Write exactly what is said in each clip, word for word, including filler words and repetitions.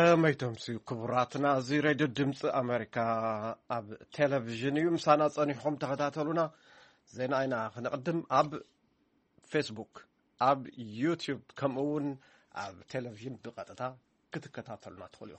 كميتم سي كبراتنا زي راديو دمص أمريكا أب تلفزيون يوم سنة صنيحهم تغتاتلونا زين أينا خنقدم أب فيسبوك أب يوتيوب كمون أب تلفزيون بقطتا كتكتاتلونا تخليهم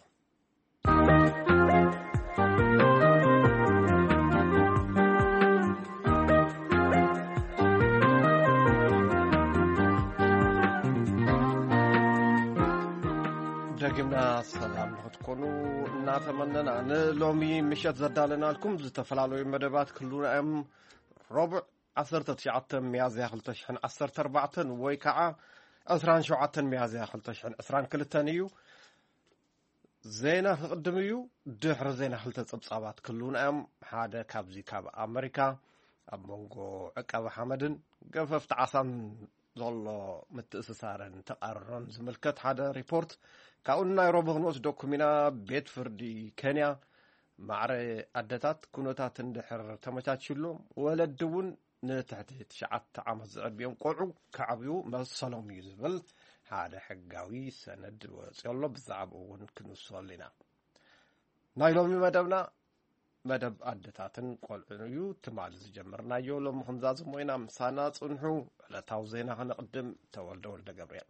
دقمنا السلام تكونوا ناتمنى أن لومي مشت زدالنا لكم زتفلالو مدبات كلنا أم ربع عشرة تسعة ميازيا خلتشحن عشرة أربعة ويكعة أسران شعة ميازيا خلتشحن أسران كل تانيو زينة قدميو دحر زينة خلت أبصابات كلنا أم هذا كابزي كاب أمريكا أبونغو عكاب حمدن قففت عصام ظل متأسسارن تقررن زملكت هذا ريبورت كأننا يروبغنوس دوكومينا بيت فردي كينيا معري أدتات كونوتات اندحر تمتات شلو ولدون نتحت تشعات عام الزعب بيوم قوعو كعبيو مصلوم يزبل هذا حقاوي سند وصيالله بالزعب ونكنو صالينا نايلومي مدبنا مدب أدتاتن قولعنيو تمالز جمرنا يولو خنزاز موينا مسانا صنحو لتاوزينا هنقدم تولد ولد قبريل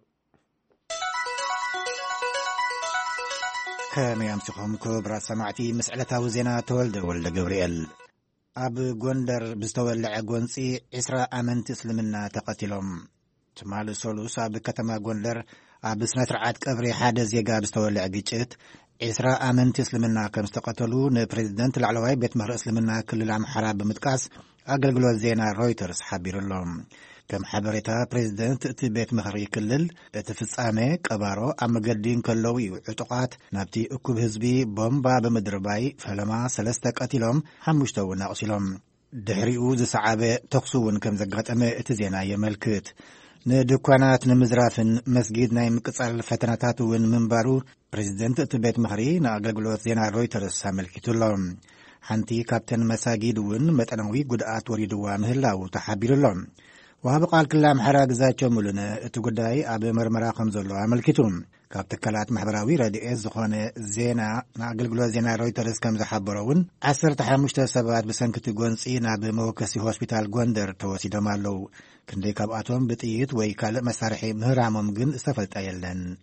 كما يمسكهم كبرى سمعتي مسألة وزينة تولد ولد جبريل أب غندر بستولع غونسي إسرا أمنت اسلمنا تقتلهم تمال سولوس أب كتما غندر أب سنة رعاد كبري حادث يقا بستولع جيشت إسرا أمنت اسلمنا كم استقتلوا نبريزيدنت العلوي بيت مهر اسلمنا كل العام حراب متكاس أقلقلوا زينة رويترز حبير اللهم كم حبرتا بريزيدنت تبيت مهري كلل تفصامه قبارو ام قدين كلوي عطقات نابتي اكوب حزبي بومبا بمدرباي فلما سلسته قتلهم حمشتو ناقسلهم دحريو زسعابه تقسون كم زغطمه اتزينا يملكت ندكانات نمزرافن مسجد ناي مقصال فتناتات ون منبارو بريزيدنت تبيت مهري ناغلغلوت زينا رويترز حملكتلهم حنتي كابتن مساجد ون متنوي قدات وريدوا مهلاو تحبيرلهم وهذا قال كلام حراق زاتشو مولنا تقداي أبي مرمرا خمزولو عملكتون كابتكالات محبراوي رادي إزخواني زينا ناقلقلو زينا رويترز كم زحبراون عسر تحمشتا سبات بسنكتو قونسين أبي موكسي هوسبيتال غوندر تواسي دمالو كندي كاباتون بتئيت ويكال مسارحي مهرامم جن استفلت أيلن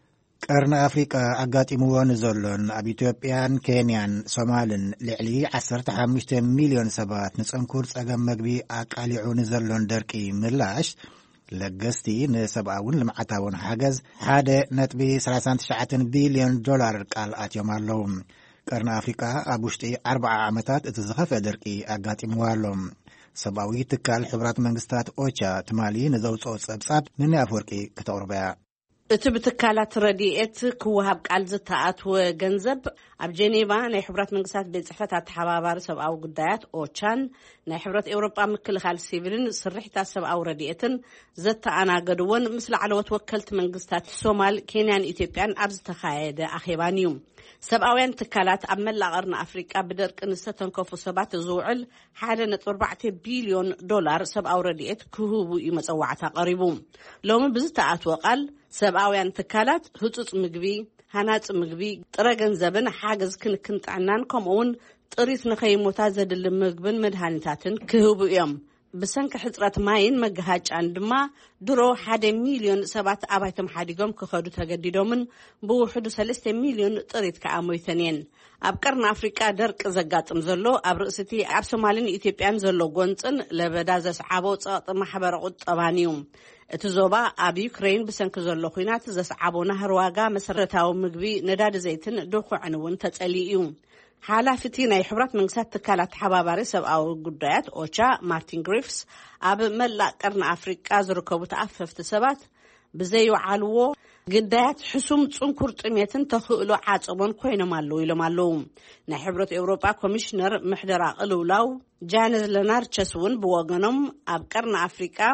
قرن أفريقيا أقات إموان زولون أبي توبيان كينيان سومالن لعلي عسر تحمشت مليون سبات نسان كورس أقام مقبي أقاليعون زولون دركي ملاش لقستي نسبعون لمعتاون حاجز حادة نتبي سلاسان تشعة بليون دولار قال آتيوم اللوم قرن أفريقيا أبوشتي أربع عمتات اتزخف دركي أقات إموالهم سبعوي تكال حبرات منغستات أوشا تمالي نزوت أوس أبساب من أفوركي كتوربيا اتبتكالات رديئت كوهاب قال زتاعت وجنزب اب جنيفا ناي حبرات منقسات بصحفتات حبابار سبعو قدايات اوچان ناي حبرات اوروبا مكل خال سيفلن سرحتا سبعو رديئتن زتاعنا قدوون مثل علوات وكلت منقسات الصومال كينيان ايتيوبيان ابز تخايد اخيبانيوم سبعوين تكالات أملا غرنا أفريقيا بدرك نستن كوفو سبعة زوعل حالة أربعة بليون دولار سبعو رديئت كهوبو يمسوعتها قريبون لو من بزتاعت وقال سبعوين تكالات هتوت مقبي هنات مقبي ترغن زبن حاجز كن كنت عنان كمون طريث نخيموتا زد المقبن مدهانتاتن كهوبو يوم بسنك حضرات ماين مجهاج عندما درو حد مليون سبعة أبايتم حديقهم كخدو تجديدهم بوحدو سلسة مليون طريق كعامو ثانيين أبكرنا أفريقيا درك زقات مزلو أبرئستي أب سومالين إثيوبيان زلو قنصن لبدازة سحابو تساط محبر قد طبانيوم اتزوبا أب يوكرين بسنك زلو خينات زسحابو نهر واقع مسرتاو مقبي نداد زيتن دوخو عنوان تتأليئيوم حالا فتينا يحبرات من سات تكالات حباباري سبعو قدرات أوشا مارتين غريفس أب ملا قرن أفريقيا زركوبو تأففت سبات بزيو عالوو قدات حسوم تنكر تميتن تخلو عاصبون كوينو مالو إلو مالو نحبرات أوروبا كوميشنر محدرا قلولاو جانز لنار تشسون بواغنم أب قرن أفريقيا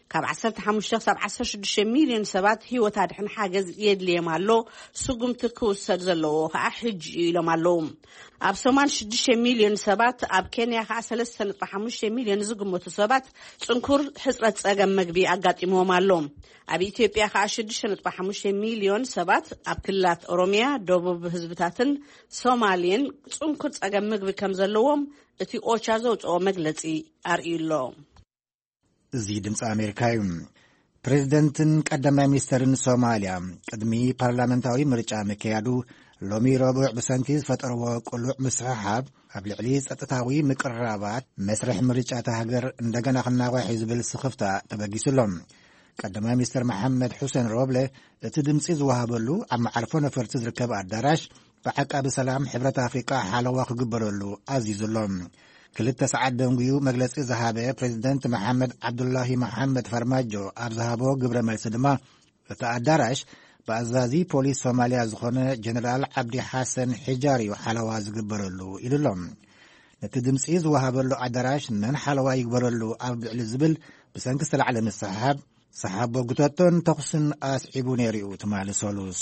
ካብ ዓሰርተ ሓሙሽተ ክሳብ ዓሰርተ ሽዱሽተ ሚልዮን ሰባት ህይወት አድሕን ሓገዝ የድልዮም ኣሎ ስጉምቲ ክውሰድ ዘለዎ ከዓ ሕጂ ኢሎም ኣለዉ ኣብ ሰማንያ ሽዱሽተ ሚልዮን ሰባት ኣብ ኬንያ ከዓ ሰለስተ ነጥቢ ሓሙሽተ ሚልዮን ዝግመቱ ሰባት ጽንኩር ሕጽረት ጸገም ምግቢ ኣጋጢሞም ኣሎ ኣብ ኢትዮጵያ ከዓ ሽዱሽተ ነጥቢ ሓሙሽተ ሚልዮን ሰባት ኣብ ክልላት ኦሮሚያ ደቡብ ህዝብታትን ሶማሊን ጽንኩር ጸገም ምግቢ ከም ዘለዎም እቲ ኦቻ ዘውፅኦ መግለጺ ኣርእዩሎ እዚ ድምፂ ኣሜሪካ እዩ ፕሬዚደንትን ቀዳማይ ሚኒስተርን ሶማልያ ቅድሚ ፓርላመንታዊ ምርጫ ምክያዱ ሎሚ ረቡዕ ብሰንኪ ዝፈጠርዎ ቁሉዕ ምስሕሓብ ኣብ ልዕሊ ጸጥታዊ ምቅራባት መስርሕ ምርጫ ሃገር እንደገና ክናዋሕ ዝብል ስኽፍታ ተበጊስሎም ቀዳማይ ሚኒስተር መሐመድ ሑሴን ሮብለ እቲ ድምፂ ዝወሃበሉ ኣብ መዓርፎ ነፈርቲ ዝርከብ ኣዳራሽ ብዓቃቢ ሰላም ሕብረት ኣፍሪቃ ሓለዋ ክግበረሉ ኣዚዙሎም ክልተ ሰዓት ደንጉዩ መግለጺ ዝሃበ ፕሬዚደንት መሐመድ ዓብዱላሂ መሐመድ ፈርማጆ ኣብ ዝሃቦ ግብረ መልሲ ድማ እቲ ኣዳራሽ ብኣዛዚ ፖሊስ ሶማልያ ዝኾነ ጀነራል ዓብዲ ሓሰን ሒጃሪ ሓለዋ ዝግበረሉ ኢሉሎም ነቲ ድምፂ ዝወሃበሉ ኣዳራሽ መን ሓለዋ ይግበረሉ ኣብ ልዕሊ ዝብል ብሰንኪ ዝተላዕለ ምስሕሓብ ሰሓቦ ጉተቶን ተኹስን ኣስዒቡ ነይሩ ትማሊ ሰሉስ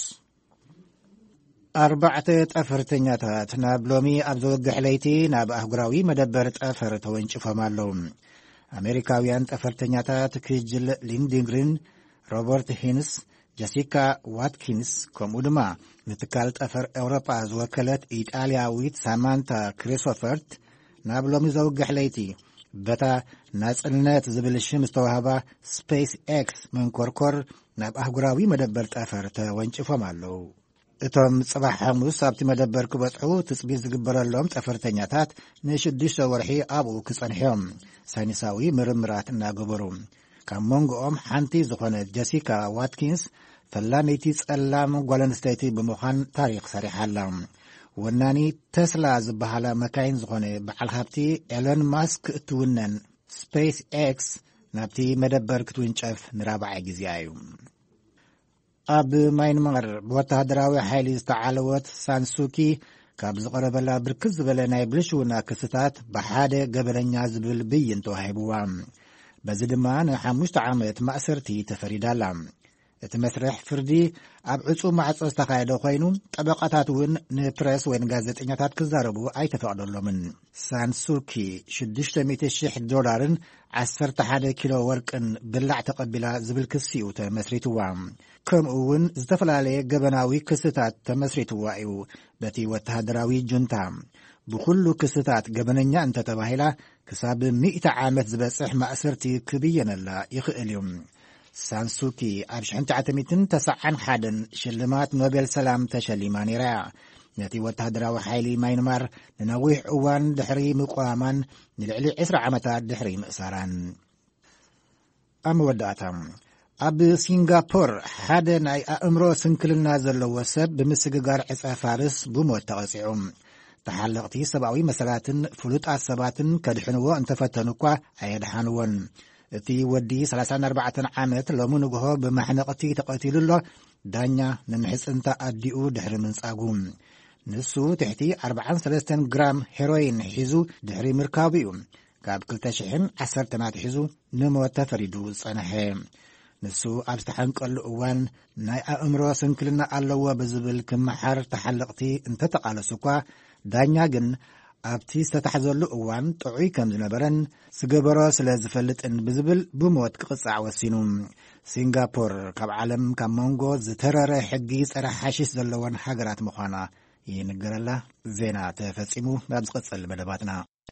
ኣርባዕተ ጠፈርተኛታት ናብ ሎሚ ኣብ ዘወግሕ ለይቲ ናብ ኣህጉራዊ መደበር ጠፈር ተወንጭፎም ኣለዉ ኣሜሪካውያን ጠፈርተኛታት ክጅል ሊንዲንግሪን ሮበርት ሂንስ ጀሲካ ዋትኪንስ ከምኡ ድማ ንትካል ጠፈር ኤውሮጳ ዝወከለት ኢጣልያዊት ሳማንታ ክሪሶፈርት ናብ ሎሚ ዘውግሕ ለይቲ በታ ናጽልነት ዝብል ሽም ዝተዋህባ ስፔስ ኤክስ መንኰርኰር ናብ ኣህጉራዊ መደበር ጠፈር ተወንጭፎም ኣለዉ እቶም ጽባሕ ሐሙስ ኣብቲ መደበር ክበጽሑ ትጽቢት ዝግበረሎም ጠፈርተኛታት ንሽዱሽተ ወርሒ ኣብኡ ክጸንሕዮም ሳይንሳዊ ምርምራት እናገበሩ ካብ መንጎኦም ሓንቲ ዝኾነት ጀሲካ ዋትኪንስ ፈላመይቲ ጸላም ጓል ኣንስተይቲ ብምዃን ታሪኽ ሰሪሓላ ወናኒ ተስላ ዝበሃላ መካይን ዝኾነ በዓል ሃብቲ ኤሎን ማስክ እትውነን ስፔስ ኤክስ ናብቲ መደበር ክትውንጨፍ ንራብዓይ ግዜ እዩ ኣብ ማይንማር ብወተሃደራዊ ሓይሊ ዝተዓለወት ሳንሱኪ ካብ ዝቐረበላ ብርክት ዝበለ ናይ ብልሽውና ክስታት ብሓደ ገበነኛ ዝብል ብይን ተዋሂብዋ በዚ ድማ ንሓሙሽተ ዓመት ማእሰርቲ ተፈሪዳላ እቲ መስርሕ ፍርዲ ኣብ ዕፁብ ማዕጾ ዝተኻየደ ኮይኑ ጠበቃታት እውን ንፕሬስ ወይ ንጋዜጠኛታት ክዛረቡ ኣይተፈቕደሎምን ሳንሱኪ ሽዱሽተ ሚእቲ ሽሕ ዶላርን ዓሰርተ ሓደ ኪሎ ወርቅን ብላዕ ተቐቢላ ዝብል ክሲ እዩ ተመስሪትዋ ከምኡ እውን ዝተፈላለየ ገበናዊ ክስታት ተመስሪትዋ እዩ በቲ ወተሃደራዊ ጁንታ ብኩሉ ክስታት ገበነኛ እንተተባሂላ ክሳብ ሚእቲ ዓመት ዝበጽሕ ማእሰርቲ ክብየነላ ይኽእል እዩ ሳንሱኪ ኣብ ሽሕን ትሽዓተ ተስዓን ሓደን ሽልማት ኖቤል ሰላም ተሸሊማ ነይራ ነቲ ወተሃደራዊ ሓይሊ ማይንማር ንነዊሕ እዋን ድሕሪ ምቋማን ንልዕሊ ዒስራ ዓመታት ድሕሪ ምእሳራን ኣብ መወዳእታ ኣብ ሲንጋፖር ሓደ ናይ ኣእምሮ ስንክልና ዘለዎ ሰብ ብምስግጋር ዕፀ ፋርስ ብሞት ተቐፂዑ ተሓለቕቲ ሰብኣዊ መሰላትን ፍሉጣት ሰባትን ከድሕንዎ እንተፈተኑ እኳ ኣየድሓንዎን እቲ ወዲ ሰላሳን ኣርባዕተን ዓመት ሎሚ ንግሆ ብማሕነቕቲ ተቐቲሉ ኣሎ ዳኛ ንምሕፅንታ ኣዲኡ ድሕሪ ምንጻጉ ንሱ ትሕቲ ኣርባዓን ሰለስተን ግራም ሄሮይን ሒዙ ድሕሪ ምርካቡ እዩ ካብ ክልተ ሽሕን ዓሰርተን ሒዙ ንሞት ተፈሪዱ ጸንሐ ንሱ ኣብ ዝተሓንቀሉ እዋን ናይ ኣእምሮ ስንክልና ኣለዎ ብዝብል ክመሓር ተሓለቕቲ እንተተቓለሱ እኳ ዳኛ ግን ኣብቲ ዝተታሕዘሉ እዋን ጥዑይ ከም ዝነበረን ዝገበሮ ስለ ዝፈልጥን ብዝብል ብሞት ክቕጻዕ ወሲኑ ሲንጋፖር ካብ ዓለም ካብ መንጎ ዝተረረ ሕጊ ጸረ ሓሽሽ ዘለወን ሃገራት ምዃና ይንገረላ ዜና ተፈጺሙ ናብ ዝቕጽል መደባትና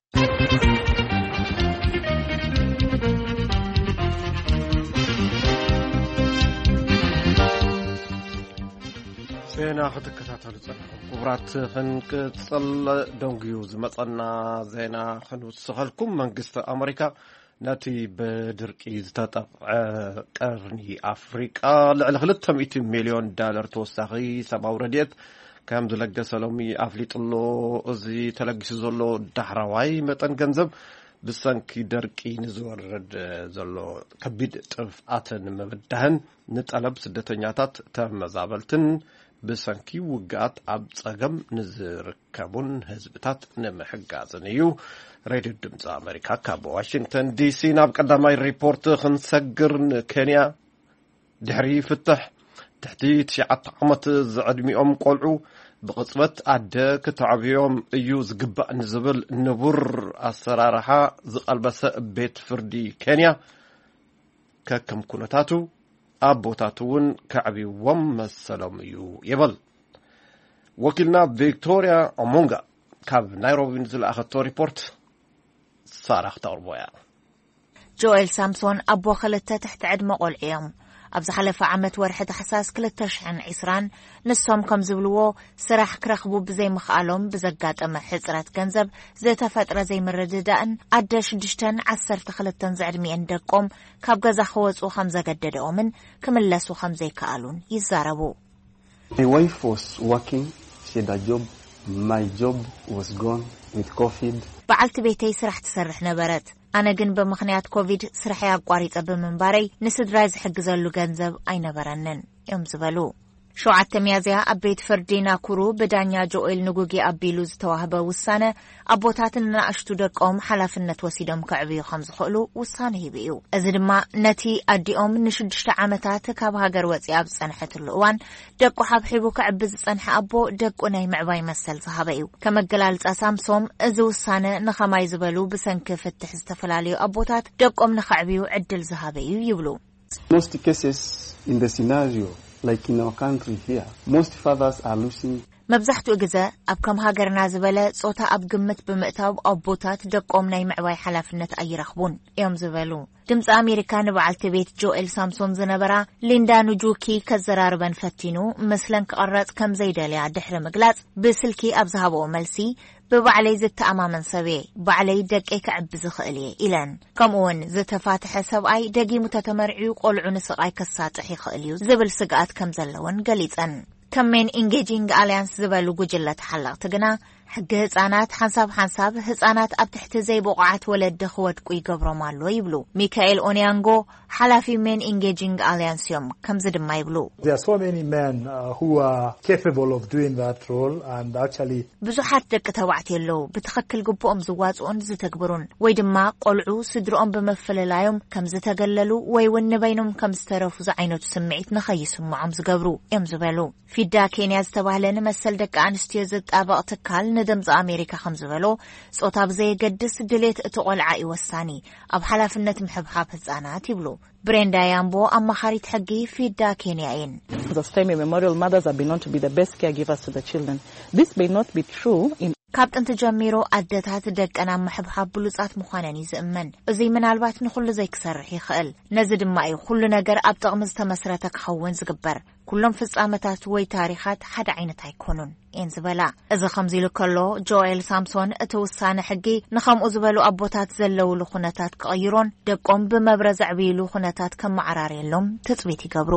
ዜና ክትከታተሉ ጸኒሕኩም ክቡራት ክንቅጽል ደንጉዩ ዝመጸና ዜና ክንውስኸልኩም መንግስቲ ኣሜሪካ ነቲ ብድርቂ ዝተጠቕዐ ቀርኒ ኣፍሪቃ ልዕሊ ክልተ ሚእቲ ሚልዮን ዳለር ተወሳኺ ሰብኣዊ ረድኤት ከም ዝለገሰሎሚ ኣፍሊጡሎ እዚ ተለጊሱ ዘሎ ዳሕራዋይ መጠን ገንዘብ ብሰንኪ ደርቂ ንዝወርድ ዘሎ ከቢድ ጥፍኣትን ምብዳህን ንጠለብ ስደተኛታት ተመዛበልትን ብሰንኪ ውግኣት ኣብ ጸገም ንዝርከቡን ህዝብታት ንምሕጋዝን እዩ። ሬድዮ ድምፂ ኣሜሪካ ካብ ዋሽንግተን ዲሲ ናብ ቀዳማይ ሪፖርት ክንሰግር ንኬንያ ድሕሪ ፍትሕ ትሕቲ ትሽዓተ ዓመት ዝዕድሚኦም ቆልዑ ብቕጽበት ኣደ ክትዕብዮም እዩ ዝግባእ ንዝብል ንቡር ኣሰራርሓ ዝቐልበሰ ቤት ፍርዲ ኬንያ ከከም ኩነታቱ ኣቦታት እውን ከዕብይዎም መሰሎም እዩ ይብል። ወኪልና ቪክቶሪያ ኦሞንጋ ካብ ናይሮቢ ዝለኣኸቶ ሪፖርት ሳራህ ተቕርቦያ። ጆኤል ሳምሶን ኣቦ ክልተ ትሕቲ ዕድመ ቆልዑ እዮም። ኣብ ዝሓለፈ ዓመት ወርሒ ታሕሳስ ክልተ ሽሕን ዒስራን ንሶም ከም ዝብልዎ ስራሕ ክረኽቡ ብዘይምኽኣሎም ብዘጋጠመ ሕፅረት ገንዘብ ዝተፈጥረ ዘይምርድዳእን ኣደ ሽዱሽተን ዓሰርተ ክልተን ዝዕድሚአን ደቆም ካብ ገዛ ክወፁ ከም ዘገደደኦምን ክምለሱ ከም ዘይከኣሉን ይዛረቡ። My wife was working, she had a job, my job was gone with COVID. በዓልቲ ቤተይ ስራሕ ትሰርሕ ነበረት። ኣነ ግን ብምኽንያት ኮቪድ ስራሕይ ኣቋሪፀ ብምንባረይ ንስድራይ ዝሕግዘሉ ገንዘብ ኣይነበረንን እዮም ዝበሉ። ሸውዓተ ሚያዝያ ኣብ ቤት ፍርዲ ናኩሩ ብዳኛ ጆኤል ንጉጊ ኣቢሉ ዝተዋህበ ውሳነ ኣቦታትን ንኣሽቱ ደቆም ሓላፍነት ወሲዶም ከዕብዩ ከም ዝኽእሉ ውሳነ ሂቡ እዩ። እዚ ድማ ነቲ ኣዲኦም ንሽዱሽተ ዓመታት ካብ ሃገር ወፂኣ ኣብ ዝጸንሐትሉ እዋን ደቁ ሓብሒቡ ክዕቢ ዝጸንሐ ኣቦ ደቁ ናይ ምዕባይ መሰል ዝሃበ እዩ። ከመገላልጻ ሳምሶም እዚ ውሳነ ንኸማይ ዝበሉ ብሰንኪ ፍትሕ ዝተፈላለዩ ኣቦታት ደቆም ንኸዕብዩ ዕድል ዝሃበ እዩ ይብሉ። Most cases in the scenario like in our country here, most fathers are losing. መብዛሕትኡ ግዜ ኣብ ከም ሃገርና ዝበለ ጾታ ኣብ ግምት ብምእታው ኣቦታት ደቆም ናይ ምዕባይ ሓላፍነት ኣይረኽቡን እዮም ዝበሉ። ድምፂ ኣሜሪካ ንበዓልቲ ቤት ጆኤል ሳምሶን ዝነበራ ሊንዳ ኑጁኪ ከዘራርበን ፈቲኑ ምስለን ክቐረጽ ከም ዘይደልያ ድሕሪ ምግላጽ ብስልኪ ኣብ ዝሃበኦ መልሲ ብባዕለይ ዝተኣማመን ሰብየ ባዕለይ ደቀይ ክዕቢ ዝኽእል እየ ኢለን። ከምኡውን ዝተፋትሐ ሰብኣይ ደጊሙ ተተመርዒዩ ቆልዑ ንስቓይ ከሳጥሕ ይኽእል እዩ ዝብል ስግኣት ከም ዘለወን ገሊጸን። ከም ሜን ኢንጌጂንግ ኣልያንስ ዝበሉ ጉጅለት ሓለቕቲ ግና ሕጊ ህፃናት ሓንሳብ ሓንሳብ ህፃናት ኣብ ትሕቲ ዘይብቑዓት ወለዲ ክወድቁ ይገብሮም ኣሎ ይብሉ። ሚካኤል ኦንያንጎ ሓላፊ ሜን ኢንጌጂንግ ኣልያንስ እዮም ከምዚ ድማ ይብሉ። There are so many men uh, who are capable of doing that role and actually ብዙሓት ደቂ ተባዕትዮ ኣለዉ ብትኽክል ግብኦም ዝዋፅኡን ዝተግብሩን ወይ ድማ ቆልዑ ስድሮኦም ብምፍልላዮም ከም ዝተገለሉ ወይ እውን ንበይኖም ከም ዝተረፉ ዝዓይነቱ ስምዒት ንኸይስምዖም ዝገብሩ እዮም ዝበሉ። ፊዳ ኬንያ ዝተባህለ ንመሰል ደቂ ኣንስትዮ ዝጣበቕ ትካል ንድምፂ ኣሜሪካ ከም ዝበሎ ጾታ ብዘየገድስ ድሌት እቲ ቆልዓ እዩ ወሳኒ ኣብ ሓላፍነት ምሕብሓብ ህፃናት ይብሉ። ብሬንዳ ያምቦ ኣማኻሪት ሕጊ ፊዳ ኬንያ እየን። The same memorial mothers have been known to be the best caregivers to the children. This may not be true in ካብ ጥንቲ ጀሚሮ ኣደታት ደቀና ምሕብሓብ ብሉጻት ምዃነን ይዝእመን። እዚ ምናልባት ንኹሉ ዘይክሰርሕ ይኽእል። ነዚ ድማ እዩ ኩሉ ነገር ኣብ ጥቕሚ ዝተመስረተ ክኸውን ዝግበር። ኩሎም ፍጻመታት ወይ ታሪኻት ሓደ ዓይነት ኣይኮኑን እየን ዝበላ። እዚ ከምዚ ኢሉ ከሎ ጆኤል ሳምሶን እቲ ውሳነ ሕጊ ንኸምኡ ዝበሉ ኣቦታት ዘለውሉ ኩነታት ክቕይሮን ደቆም ብመብረ ዘዕብይሉ ኩነታት ከመዓራርየሎም ተፅቢት ይገብሩ።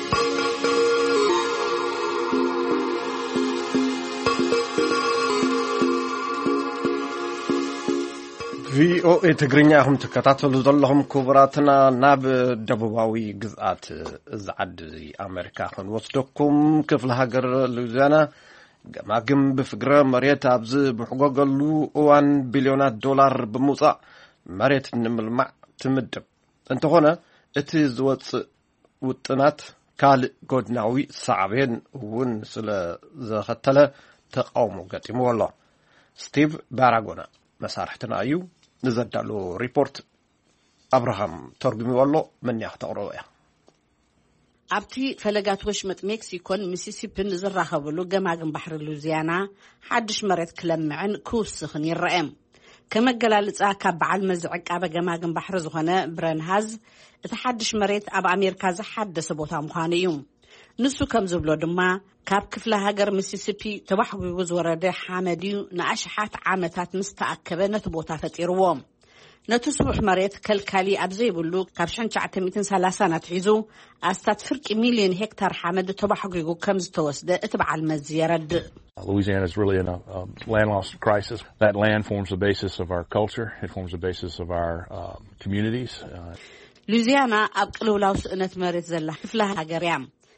ቪኦኤ ትግርኛኹም ትከታተሉ ዘለኹም ክቡራትና ናብ ደቡባዊ ግዝኣት ዝዓዲ ኣሜሪካ ክንወስደኩም ክፍለ ሃገር ሉዚያና ገማግም ብፍግረ መሬት ኣብዚ ብሕጎገሉ እዋን ቢልዮናት ዶላር ብምውፃእ መሬት ንምልማዕ ትምድብ እንተኾነ እቲ ዝወፅእ ውጥናት ካልእ ጎድናዊ ሳዕቤን እውን ስለ ዘኸተለ ተቃውሞ ገጢምዎ ኣሎ። ስቲቭ ባራጎና መሳርሕትና እዩ ንዘዳሉ ሪፖርት አብርሃም ተርጉሚዎ ኣሎ ምን ያኽተቕረው ያ ኣብቲ ፈለጋት ወሽመጥ ሜክሲኮን ሚሲሲፒን ዝራኸብሉ ገማግም ባሕሪ ሉዚያና ሓድሽ መሬት ክለምዕን ክውስኽን ይረአም። ከመገላልጻ ካብ በዓል መዝዕቃበ ገማግም ባሕሪ ዝኾነ ብረንሃዝ እቲ ሓድሽ መሬት ኣብ ኣሜሪካ ዝሓደሰ ቦታ ምዃኑ እዩ። ንሱ ከም ዝብሎ ድማ ካብ ክፍለ ሃገር ሚሲሲፒ ተባሕጉ ዝወረደ ሓመድ ንኣሽሓት ዓመታት ምስ ተኣከበ ነቲ ቦታ ፈጢርዎም። ነቲ ስቡሕ መሬት ከልካሊ ኣብ ዘይብሉ ካብ ሽሕን ትሽዓተ ሚእትን ሰላሳን ኣትሒዙ ኣስታት ፍርቂ ሚልዮን ሄክታር ሓመድ ተባሕጉ ከም ዝተወስደ እቲ በዓል መዚ የረድእ። Louisiana is really in a um, land loss crisis. That land forms the basis of our culture. It forms the basis of our uh, communities. Uh, ሉዚያና ኣብ ቅልውላው ስእነት መሬት ዘላ ክፍለ ሃገር እያ።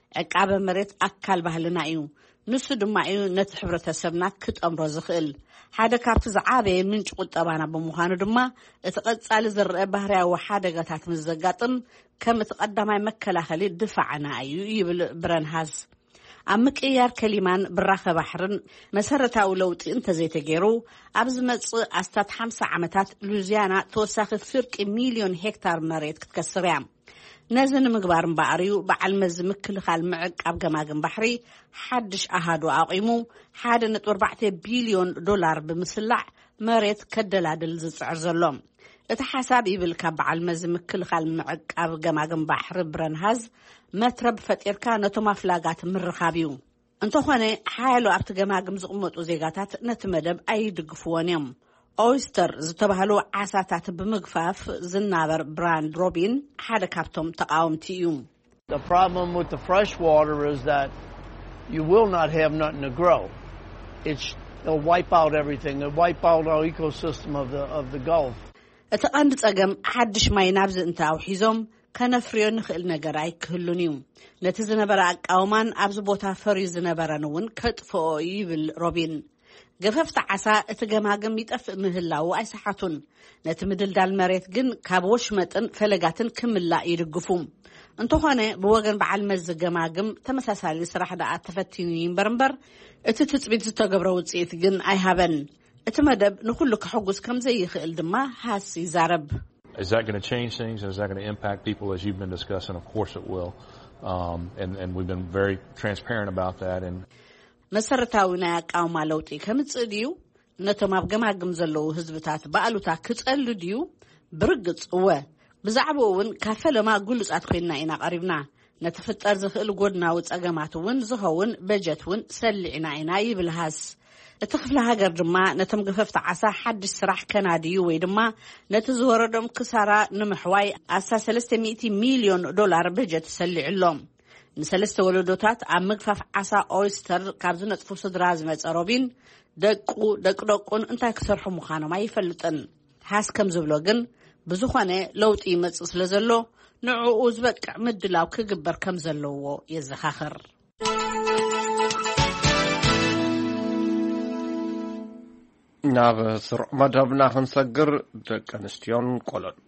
ዕቃበ መሬት ኣካል ባህልና እዩ ንሱ ድማ እዩ ነቲ ሕብረተሰብና ክጠምሮ ዝኽእል ሓደ ካብቲ ዝዓበየ ምንጭ ቁጠባና ብምዃኑ ድማ እቲ ቀጻሊ ዝርአ ባህርያዊ ሓደጋታት ምዘጋጥም ከም እቲ ቀዳማይ መከላኸሊ ድፋዕና እዩ ይብል ብረንሃዝ ኣብ ምቅያር ከሊማን ብራኸ ባሕርን መሰረታዊ ለውጢ እንተዘይተገይሩ ኣብ ዝመጽእ ኣስታት ሓምሳ ዓመታት ሉዚያና ተወሳኺ ፍርቂ ሚልዮን ሄክታር መሬት ክትከስር እያ ነዚ ንምግባር እምበኣርዩ በዓል መዚ ምክልኻል ምዕቃብ ገማግም ባሕሪ ሓድሽ ኣሃዱ ኣቂሙ ሓደ ነጥቢ ኣርባዕተ ቢልዮን ዶላር ብምስላዕ መሬት ከደላድል ዝጽዕር ዘሎ እቲ ሓሳብ ይብል ካብ በዓል መዚ ምክልኻል ምዕቃብ ገማግም ባሕሪ ብረንሃዝ መትረብ ፈጢርካ ነቶም ኣፍላጋት ምርኻብ እዩ እንተኾነ ሓያሎ ኣብቲ ገማግም ዝቕመጡ ዜጋታት ነቲ መደብ ኣይድግፍዎን እዮም ኦይስተር ዝተባህሉ ዓሳታት ብምግፋፍ ዝናበር ብራንድ ሮቢን ሓደ ካብቶም ተቃወምቲ እዩ The problem with the fresh water is that you will not have nothing to grow. It's it'll wipe out everything. It'll wipe out our ecosystem of the of the Gulf. እቲ ቀንዲ ጸገም ሓድሽ ማይ ናብዚ እንታው ሒዞም ከነፍርዮ ንኽእል ነገር ኣይክህሉን እዩ ነቲ ዝነበረ ኣቃውማን ኣብዚ ቦታ ፈርዩ ዝነበረን እውን ከጥፍኦ ይብል ሮቢን ገፈፍቲ ዓሳ እቲ ገማግም ይጠፍእ ምህላው ኣይሰሓቱን ነቲ ምድልዳል መሬት ግን ካብ ወሽመጥን ፈለጋትን ክምላእ ይድግፉ እንተኾነ ብወገን በዓል መዚ ገማግም ተመሳሳሊ ስራሕ ደኣ ተፈቲኑ ይንበርንበር እቲ ትጽቢት ዝተገብረ ውጽኢት ግን ኣይሃበን እቲ መደብ ንኹሉ ክሕጉዝ ከም ዘይኽእል ድማ ሃስ ይዛረብ Is that going to change things? Is that going to impact people as you've been discussing? Of course it will. Um, and, and we've been very transparent about that. And መሰረታዊ ናይ ኣቃውማ ለውጢ ከምጽእ ድዩ ነቶም ኣብ ገማግም ዘለዉ ህዝብታት በኣሉታ ክጸሉ ድዩ ብርግጽ እወ ብዛዕባ እውን ካፈለማ ጉልጻት ኮይና ኢና ቀሪብና ነተፈጠር ዝኽእል ጎድናዊ ጸገማት እውን ዝኸውን በጀት እውን ሰሊዕና ኢና ይብልሃስ እቲ ክፍለ ሃገር ድማ ነቶም ገፈፍቲ ዓሳ ሓድሽ ስራሕ ከናድዩ ወይ ድማ ነቲ ዝወረዶም ክሳራ ንምሕዋይ ኣሳ ሰለስተ ሚእቲ ሚልዮን ዶላር በጀት ሰሊዕሎም ንሰለስተ ወለዶታት ኣብ ምግፋፍ ዓሳ ኦይስተር ካብ ዝነጥፉ ስድራ ዝመጸ ሮቢን ደቁ ደቅደቁን እንታይ ክሰርሑ ምዃኖም ኣይፈልጥን ሃስ ከም ዝብሎ ግን ብዙኾነ ለውጢ ይመጽእ ስለ ዘሎ ንዕኡ ዝበቅዕ ምድላው ክግበር ከም ዘለዎ የዘኻኽር ናብ ስሩዕ መደብና ክንሰግር ደቂ ኣንስትዮን ቆሎን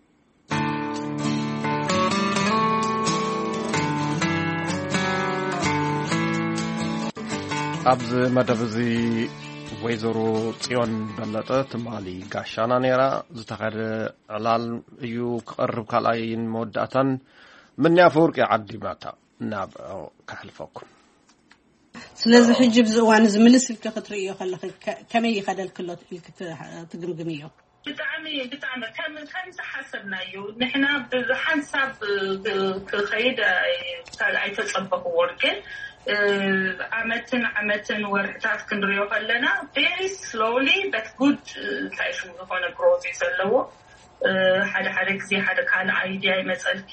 ኣብዚ መደብ እዚ ወይዘሮ ጽዮን በለጠ ትማሊ ጋሻና ነራ ዝተኸደ ዕላል እዩ ክቐርብ ካልኣይን መወዳእታን ምን ያፈወርቂ ዓዲማታ ናብ ካሕልፈኩም ስለዚ ሕጂ ብዝእዋን ዝምልስ ኢልካ ክትርእዮ ከለኺ ከመይ ይኸደል ክሎት ኢልክ ትግምግም እዩ ብጣዕሚ ብጣዕሚ ከም ከም ዝሓሰብናዩ ንሕና ብሓንሳብ ክኸይድ ኣይተጸበቕዎን ግን ዓመትን ዓመትን ወርሕታት ክንሪኦ ከለና very slowly but good ታይፍ ዝኾነ ግሮዝ ዘለዎ ሓደ ሓደ ግዜ ሓደ ካል አይዲያ ይመጸልኪ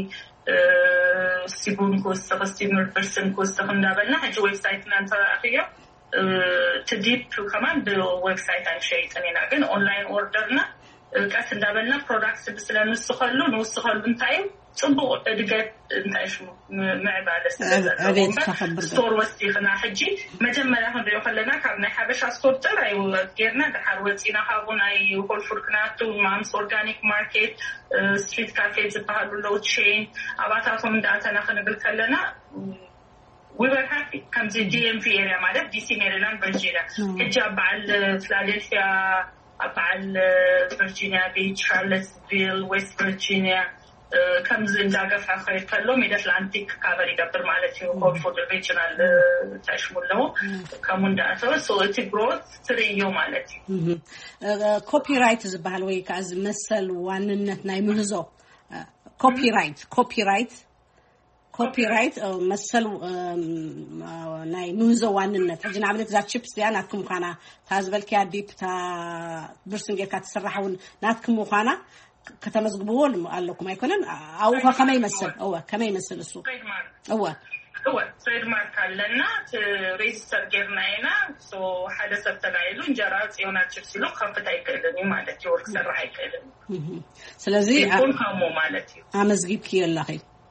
ሲቡን ኮስት ኮስቲመር ፐርሰን ኮስት እንዳበልና ሕጂ ዌብሳይትና እንተራኺዮ ትዲፕ ከማን በዌብሳይት አንሸይጥና ግን ኦንላይን ኦርደርና ቀስ እንዳበልና ፕሮዳክትስ ብስለንስኸሉ ንውስኸሉ እንታይ ጽቡቕ እድገት እንታይ ሽሙ ምዕባለ ስለዘለዎ ስቶር ወስዲኽና ሕጂ መጀመርያ ክንሪኦ ከለና ካብ ናይ ሓበሻ ስቶር ጥራይ ጌርና ድሓር ወፂና ካብኡ ናይ ሆል ፉድ ክናቱ ማምስ ኦርጋኒክ ማርኬት ስትሪት ካፌ ዝበሃሉ ሎው ቼን ኣባታቶም እንዳኣተና ክንብል ከለና we were happy comes the D M V area ማለት D C Maryland Virginia ሕጂ ኣበዓል ፊላዴልፊያ ኣበዓል ቨርጂኒያ ቢች ቻርለስቪል ዌስት ቨርጂኒያ comes in Dagafra ከሎ ሚድ አትላንቲክ ካቨር ይገብር ማለት ነው ሆል ፉድ ሪጅናል ታሽሙለው ከሙንዳተው ሶ እቲ ግሮት ትሪዮ ማለት ነው ኮፒራይት ዝበሃል ወይ ካዝ መሰል ዋንነት ናይ ምህዞ ኮፒራይት ኮፒራይት ኮፒራይት መሰል ናይ ምህዞ ዋንነት ሕጂ ንኣብነት ዛ ቺፕስ ያ ናትኩም ኻና ታዝበልኪ ዲፕታ ብርስንጌካ ተሰራሐውን ናትኩም ኻና ከተመዝግበው አለኩም አይኮነን አው ከመ ይመስል አው ከመ ይመስል እሱ አው አው ትሬድማርክ አለና ሬጂስተር ገርናይና ሶ ሓደ ሰብ ተጋይሉ እንጀራ ጽዮና ቺፕስ ሎ ከፍታ ይከለኒ ማለት ይወርክ ሰራህ ይከለኒ ስለዚህ ይቆም ከሞ ማለት አመዝግብክ ይላኺ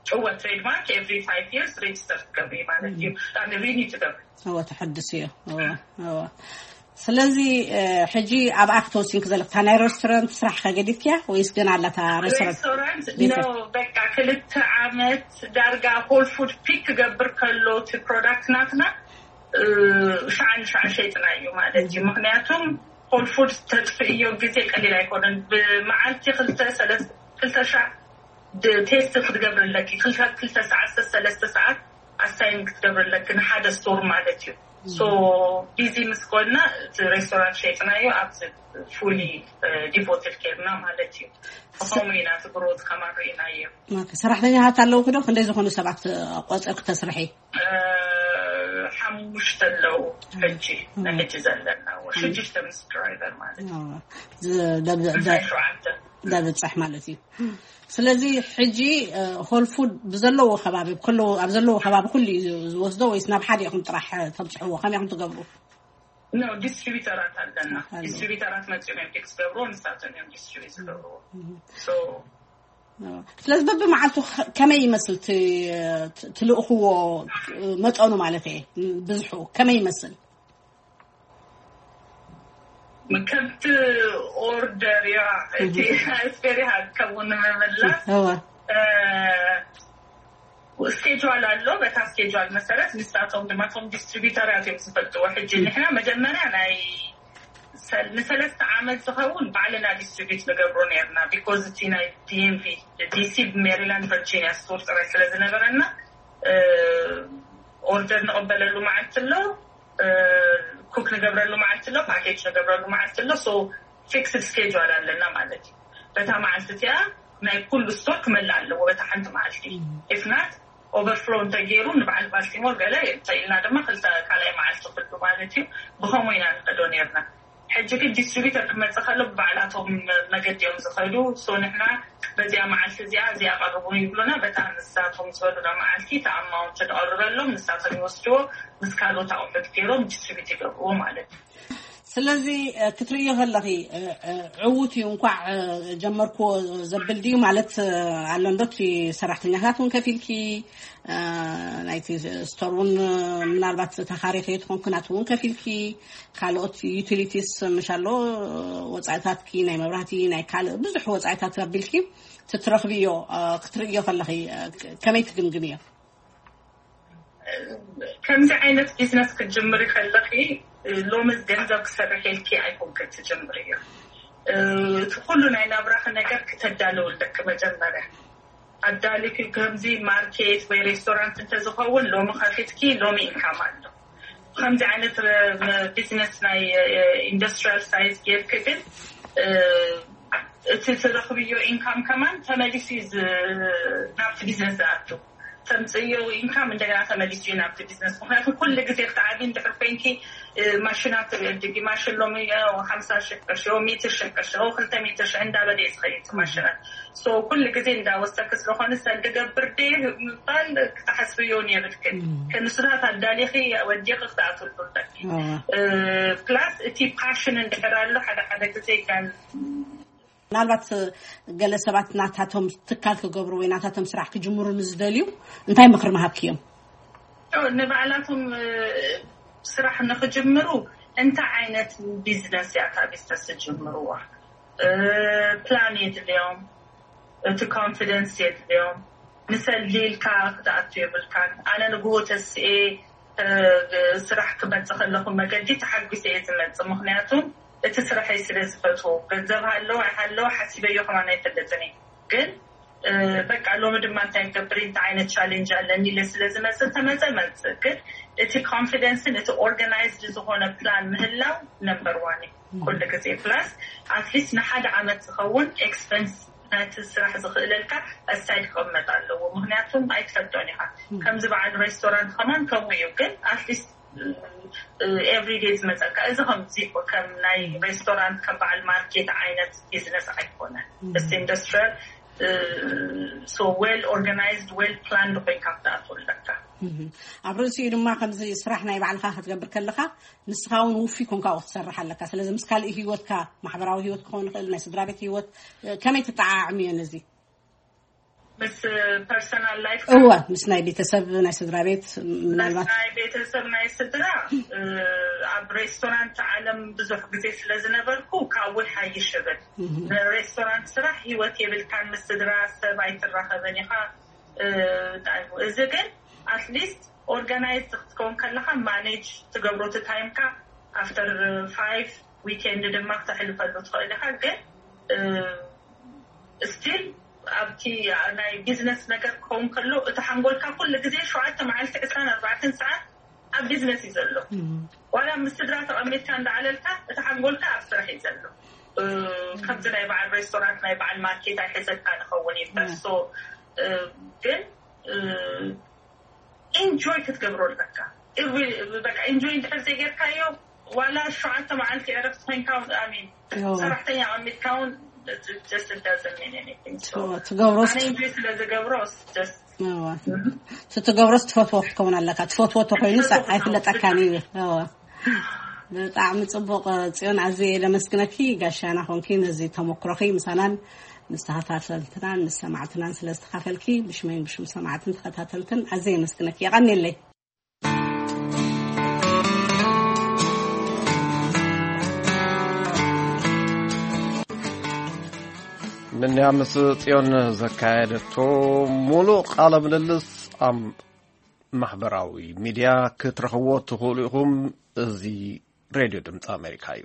هو تريد مارك every five years register تقبري معناتها يعني ريني تقبري هو تحدثيه هو هو ስለዚህ ሕጂ ኣብ ኣክቶሲን ከዘለክ ታናይ ሬስቶራንት ስራሕ ከገዲትያ ወይስ ገና ኣላታ ሬስቶራንት ነው በቃ ክልተ ዓመት ዳርጋ ሆል ፉድ ፒክ ገብር ከሎ ቲ ፕሮዳክት ናትና ሻን ሻን ሸይጥናዩ ማለት ምክንያቱም ሆል ፉድ ተጥፍዮ ጊዜ ቀሊል አይኮንም በመዓልቲ ክልተ ሰለስተ ክልተ ሻ ቴስት ክትገብርለኪ ክልተ ክልተ ሰዓት ሰለስተ ሰዓት አሳይንግ ክትገብርለኪ ንሓደ ስቶር ማለት እዩ so busy መስኮና ሬስቶራንት ሸይጥናዩ አብዝ ፉሊ ዲቮትድ ኬርና ማለት እዩ ኮሚና ትግሮት ከማሪናዩ ማከ ሰራሕተኛታት አለው ክዶ እንደዚህ ሆነ ሰባት ቆጽር ከተስርሒ حموش تلو فنجي نحجي زلنا وشجيش تمس درايفر مالتي ده ده بتصح مالتي ስለዚህ ሕጂ ሆል ፉድ በዘለው ከባቢ ኩሉ ኣብዘለው ከባቢ ኩሉ ወስደው ወይስ ናብ ሓደ ይኹን ጥራሕ ተብጽሕዎ ከመይ ይኹን ትገብሩ ነው ዲስትሪቢዩተራት አለና ዲስትሪቢዩተራት መጥቶም ኤምፒክስ ገብሮ ንሳተን ዲስትሪቢዩተር ገብሮ ሶ ስለዚህ በመዓልቱ ከመይ ይመስል ትልእኽዎ መጠኑ ማለት እዩ ብዙሑ ከመይ ይመስል مكنت اوردر يا دي اسفري هكون مملا هو وسكيجوال አለው በታ ስኬጁል መሰረት ንሳቶም ደማቶም ዲስትሪቢዩተራት የምስፈልጡ ወሕጂ ንሕና መጀመሪያ ናይ ለሰለስተ ዓመት ዝኸውን ባዕልና ዲስትሪቢዩት ንገብሮ ነርና ቢኮዝ እቲ ናይ ዲኤምቪ ዲሲ ሜሪላንድ ቨርጂኒያ ስቶር ጥራይ ስለዝነበረና ኦርደር ንቀበለሉ ማዕልትሎ ኩክ ንገብረሉ ማዕልትሎ ፓኬጅ ንገብረሉ ማዕልትሎ ሶ ፊክስድ ስኬጁል አለና ማለት በታ ማዕልትያ ናይ ኩሉ ስቶክ መላለው በታ ሓንቲ ማዕልቲ if not overflow ተገይሩ ንባዕል ባልቲሞር ገለ ይጥይልና ድማ ክልተ ካላይ ማዕልቲ ክልቱ ማለት እዩ ብኸመይና ንቀዶኔርና ሕጂ ግን ዲስትሪቢዩተር ክመጽኸሉ ባዕላቶም መገዲዮም ዝኸዱ ሶ ንሕና በዚያ ማዕልቲ እዚያ እዚያ ቀርቡ ይብሉና በታ ንሳቶም ዝወሉና ማዕልቲ ተኣማውን ተቀርበሎም ንሳቶም ይወስድዎ ምስካሎ ታውፈት ገይሮም ዲስትሪቢዩት ይገብርዎ ማለት ስለዚህ ክትሪዮ ከለኺ ዕውት እዩ እንኳዕ ጀመርኮ ዘብልዲ ማለት አለንዶት ሰራሕተኛታቱን ከፊልኪ ናይቲ ስቶሩን ምናልባት ተኻሪኺ ትኮን ኩናቱን ከፊልኪ ካልኦት ዩቲሊቲስ ምሻሎ ወጻኢታትኪ ናይ መብራህቲ ናይ ካል ብዙሕ ወጻኢታት አብልኪ ትትረኽቢዮ ክትሪዮ ከለኺ ከመይ ትግምግምዮ ከምዚ ዓይነት ቢዝነስ ክትጅምሪ ከለኺ ሎምዝ ገንዘብ ክሰርሕልኪ ኣይኮን ክትጅምሪ እዮ ኩሉ ናይ ናብራኽ ነገር ክትዳለውልክ መጀመርያ ኣዳሊክ ከምዚ ማርኬት ወይ ሬስቶራንት እንተዝኸውን ሎሚ ከፊትኪ ሎሚ ኢንካም ኣሎ ከምዚ ዓይነት ቢዝነስ ናይ ኢንዱስትሪያል ሳይዝ ጌርክ ግን እቲ ትረኽብዮ ኢንካም ከማን ተመሊሱ ናብቲ ቢዝነስ ኣቱ تمصيو إنكم عندنا تمليسي نابت بيزنس مخاطر كل جزء تعبين دحرفين كي ماشينات تجي ماشين لومية وخمسة شكر شو ميتر شكر شو خلتا ميتر عندها بدي خيط ماشينات سو كل جزء عندها وستكس لو خان السلقة بردي طال تحسبيوني بتكن كان سرعة الدالخي وديق قطعة البردك بلاس تي باشن عندك رالو حدا حدا جزء كان ምናልባት ገለ ሰባት ናታቶም ትካል ከገብሩ ወይ ናታቶም ስራሕ ክጅምሩ ንዝደልዩ እንታይ ምክር ማሃብኪዮም ንባዕላቶም ስራሕ ንክጅምሩ እንታይ ዓይነት ቢዝነስ ያካቢስ ተስጅምሩዋ ፕላን የድልዮም እቲ ኮንፊደንስ የድልዮም ንሰሊልካ ክትኣቱ የብልካ ኣነ ንግሆ ተስኤ ስራሕ ክበፅእ ከለኹ መገዲ ተሓጒሰ እየ ዝመፅእ ምክንያቱም እቲ ስራሕ ስለዝፈቱ ገንዘብ ሃለው ሃለው ሓሲበዮ ከማን አይፈለጥኒ ግን በቃ ሎም ድማ እንታይ ገብሪ እንታይ ዓይነት ቻሌንጅ አለኒ ለስለዝመጽእ ተመጸመጽ ግን እቲ ኮንፊደንስን እቲ ኦርጋናይዝድ ዝሆነ ፕላን ምህላው ነምበር ዋን ኩሉ ግዜ ፕላስ አትሊስት ንሓደ ዓመት ዝኸውን ኤክስፔንስ ናቲ ስራሕ ዝኽእለልካ ኣሳይድ ክቕመጥ ኣለዎ ምክንያቱም ኣይትፈልጦን ኢኻ ከምዚ በዓል ሬስቶራንት ከማን ከምኡ እዩ ግን አትሊስት every day ዝመጸካ እዚ ከምዚ ከም ናይ ሬስቶራንት ከባል ማርኬት ዓይነት ቢዝነስ ኣይኮነ it's industrial so well organized well planned ወይ ካፍታቶልካ ኣብርሲ ድማ ከምዚ ስራሕ ናይ ባዕልካ ክትገብር ከለካ ንስኻውን ውፊ ኮንካ ክትሰርሕ ኣለካ ስለዚ ምስካል ህይወትካ ማሕበራዊ ህይወት ክኾን ይኽእል ናይ ስድራ ቤት ህይወት ከመይ ተጣዓዕሚዮ ነዚ بس personal life هو مش ناي بيتسب ناي سدرا بيت من الوقت ناي بيتسب ناي سدرا عب ريستورانت عالم بزح بزي سلازنبركو كاول حاجة شبل ريستورانت صراح هيوت يبل كان مستدرا سبايت الرخبني خا إذا كان at least organize تكون كلها manage تقبرو تتايم كا after five weekend لما تحلو فلو تخيل حاجة still أبكي أنا بيزنس نجار كون كله تحمل كل جزء شو عدت مع الفئتان أربعة ساعات أب بيزنس يزلوا ولا مستدرات أمريكان على الكا تحمل كا أفسر يزلوا كم زنا يبع الريستورانت ما يبع الماركت هيحس كان خواني بس so then enjoy تتقبروا البكا بقى enjoy تحس يجير كايو ولا شو عدت مع الفئة عرفت وين كون أمين صراحة يا عمي كون it just it doesn't mean anything so تقبروس أنا إنجليز لازم تقبروس just أوه ستقبروس تفوت وقت كمان لك تفوت وقت كويس عارف لا تكاني أوه بتعمل تطبق صيان عزيز لمسكنكي قاشنا هونكين زي تمكرخي مثلا مستهفاتلتنا مستمعتنا سلاستخافلكي مش مين مش مسمعتنا تخاتلتن عزيز مسكنكي غني لي من يامس صيون زكايدتو مولو قال مللس ام محبراوي ميديا كترخوو تخوليهم زي راديو دمت امريكايو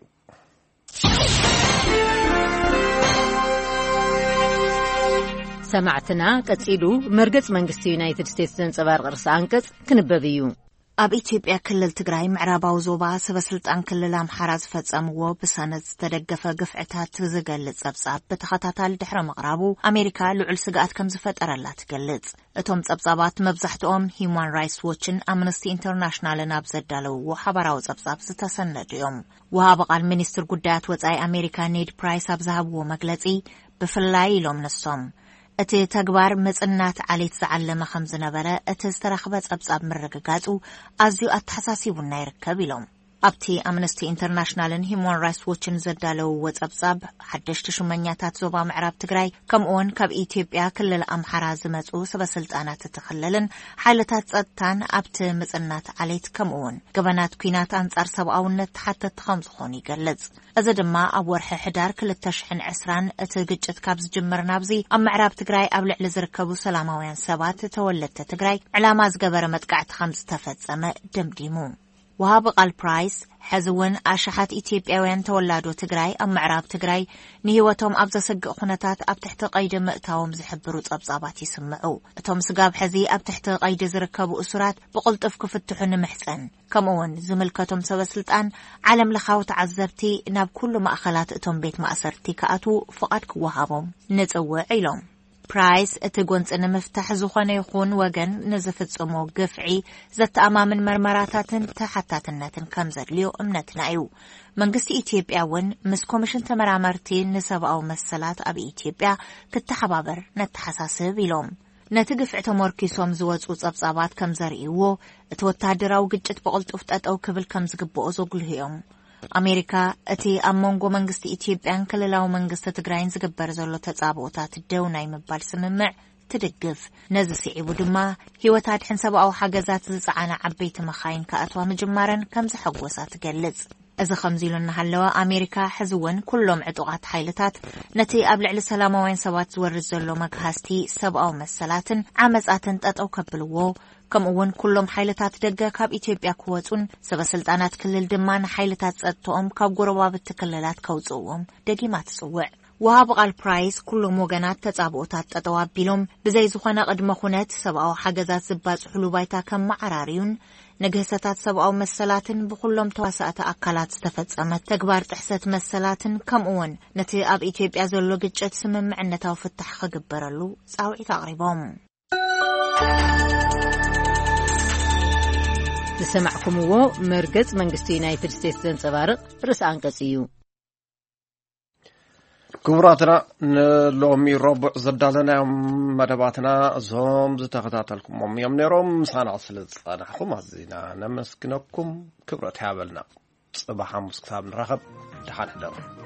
سمعتنا قصيدو مرقص منግስቲ ዩናይትድ ስቴትስ ዘንጸባርቕ ርዕሰ አንቀጽ ክንበብ እዩ ኣብ ኢትዮጵያ ክልል ትግራይ ምዕራባዊ ዞባ ሰበስልጣን ክልል ኣምሓራ ዝፈጸምዎ ብሰነድ ዝተደገፈ ግፍዕታት ዝገልጽ ጸብጻብ ብተኸታታሊ ድሕረ ምቕራቡ ኣሜሪካ ልዑል ስግኣት ከም ዝፈጠረላ ትገልጽ እቶም ጸብጻባት መብዛሕትኦም ሂውማን ራይትስ ዎችን ኣምነስቲ ኢንተርናሽናልን ኣብ ዘዳለውዎ ሓበራዊ ጸብጻብ ዝተሰነዱ እዮም ወሃቢ ቃል ሚኒስትር ጉዳያት ወጻኢ ኣሜሪካ ኔድ ፕራይስ ኣብ ዝሃብዎ መግለጺ ብፍላይ ኢሎም ንሶም እቲ ተግባር መጽናት ዓሌት ዝዓለመ ከም ዝነበረ እቲ ዝተረኽበ ጸብጻብ ምርግጋጹ ኣዝዩ ኣተሓሳሲቡና ይርከብ ኢሎም ኣብቲ ኣምነስቲ ኢንተርናሽናልን ሂውማን ራይትስ ዎችን ዘዳለውዎ ጸብጻብ ሓደሽቲ ሽመኛታት ዞባ ምዕራብ ትግራይ ከምኡውን ካብ ኢትዮጵያ ክልል ኣምሓራ ዝመጹ ሰበስልጣናት ትኽልልን ሓይልታት ጸጥታን ኣብቲ መጽናት ዓሌት ከምኡውን ገበናት ኩናት አንጻር ሰብኣውነት ተሓተት ከም ዝኾኑ ይገልጽ እዚ ድማ ኣብ ወርሒ ሕዳር ክልተ ሽሕን ዕስራን እቲ ግጭት ካብ ዝጅምር ናብዚ ኣብ ምዕራብ ትግራይ ኣብ ልዕሊ ዝርከቡ ሰላማውያን ሰባት ተወለድቲ ትግራይ ዕላማ ዝገበረ መጥቃዕቲ ከም ዝተፈጸመ ደምዲሙ وهاب قال برايس حزون أشحات إثيوبياوين تولادو تجراي أم معراب تجراي نهوتهم أبز سج خناتات أب تحت قيد مأتاهم زحبروت أبزابات يسمعوا توم سجاب حزي أب تحت قيد زركبوا أسرات بقلت أفكف التحن محسن كمون زملكتهم سوسلتان علم لخاوت عذبتي ناب كل ما أخلات توم بيت ما أسرتي كأتو فقط وهابهم نتسوى علوم برايس اتقونت ان مفتاح زخانه يخون وغن نزفت صمو قفعي زت امام مرمراتاتن تحتاتناتن كمزدليو امنتنا ايو منقسي إثيوبياون مس كوميشن تمرامرتي نسباو مسلات اب إثيوبيا كتحبابر نتحساسب يلوم نتقفع تمركيسوم زوجو صبصابات كمزريو اتوتادراو ግጭት بقلطف تطاو كبل كمزغبو زغلهيوم أمريكا أتي أمونغو منغست إثيوبيان كللاو منغست تجراين زغبر زلو تጻبوتات دوناي مبال سممع تدقف نزسي عبدما هيوتات حنسباو حاجزات زصعانا عبيت مخاين كأتوا مجمارن كم زحقوسات تجلጽ إذا خمزيلنا هلوا أمريكا حزون كلهم عطوات حيلتات نتي أبلع لسلاموين سوات زور زلو مكهاستي سباو مسلاتن عمزاتن تطاو كبلوو كمون كلهم حيلتات دقة كاب إثيوبيا كواتون سبسلطانات كلل دمان حيلتات صدتهم كاب غرباب التكللات كوزوهم دقي ما تسوع وهاب قال برايس كلهم وغنات تطابوتات تطواب بيلوم بزي زخنا قدم خونات سبعو حاجزات زباز حلوبايتا كم معراريون نجهستات سبعو مسلاتن بكلهم تواسات أكلات استفتصمت تكبار تحسات مسلاتن كمون نتي أب إثيوبيا زلو جتشت سمم عنتا وفتح خجبرلو صاوعي تقريبهم لسمعكم هو مرقز منقسط يونايتد ستيتس زنصبارق رأس أنقصيو كبراتنا نلومي ربع زدالنا مدباتنا زوم زتغتاتلكم يوم نيروم سانا عسلت صانحكم عزينا نمسكنكم كبرات حابلنا صباحا مسكتاب نرغب لحان حدر